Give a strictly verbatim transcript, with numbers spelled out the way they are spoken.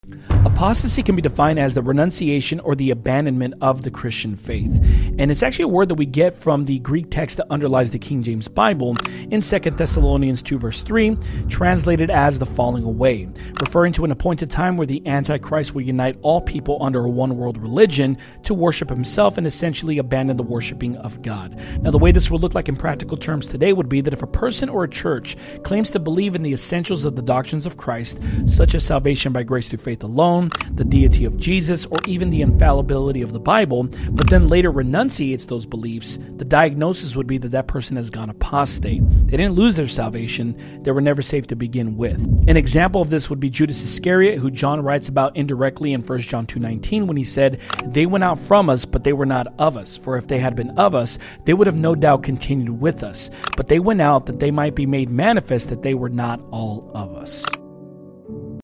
Apostasy can be defined as the renunciation or the abandonment of the Christian faith. And it's actually a word that we get from the Greek text that underlies the King James Bible in Second Thessalonians two verse three, translated as the falling away, referring to an appointed time where the Antichrist will unite all people under a one-world religion to worship himself and essentially abandon the worshiping of God. Now, the way this would look like in practical terms today would be that if a person or a church claims to believe in the essentials of the doctrines of Christ, such as salvation by grace through faith alone, the deity of Jesus, or even the infallibility of the Bible, but then later renunciates those beliefs, the diagnosis would be that that person has gone apostate. They didn't lose their salvation. They were never saved to begin with. An example of this would be Judas Iscariot, who John writes about indirectly in First John two nineteen when he said, "They went out from us, but they were not of us. For if they had been of us, they would have no doubt continued with us. But they went out that they might be made manifest that they were not all of us."